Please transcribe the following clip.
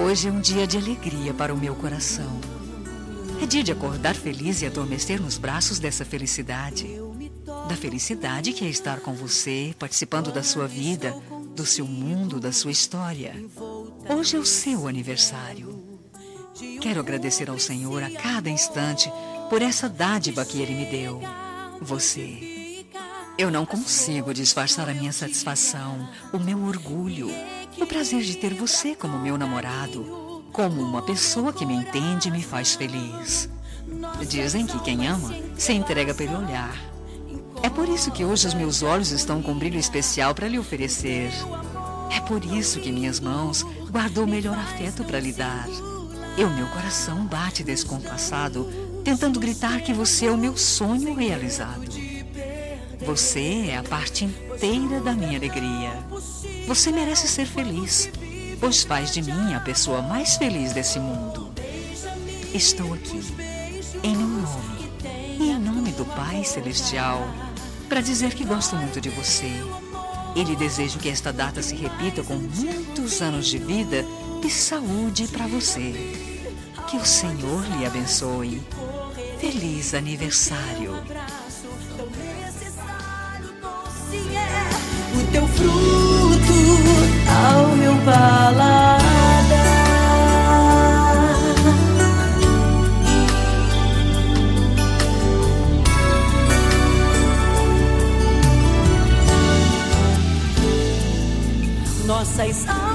Hoje é um dia de alegria para o meu coração. É dia de acordar feliz e adormecer nos braços dessa felicidade. Da felicidade que é estar com você, participando da sua vida, do seu mundo, da sua história. Hoje é o seu aniversário. Quero agradecer ao Senhor a cada instante por essa dádiva que Ele me deu. Você. Eu não consigo disfarçar a minha satisfação, o meu orgulho, o prazer de ter você como meu namorado, como uma pessoa que me entende e me faz feliz. Dizem que quem ama se entrega pelo olhar. É por isso que hoje os meus olhos estão com um brilho especial para lhe oferecer. É por isso que minhas mãos guardou o melhor afeto para lhe dar. E o meu coração bate descompassado, tentando gritar que você é o meu sonho realizado. Você é a parte inteira da minha alegria. Você merece ser feliz, pois faz de mim a pessoa mais feliz desse mundo. Estou aqui, em meu nome e em nome do Pai Celestial, para dizer que gosto muito de você. E lhe desejo que esta data se repita com muitos anos de vida e saúde para você. Que o Senhor lhe abençoe. Feliz aniversário. O teu fruto ao meu paladar. Nossas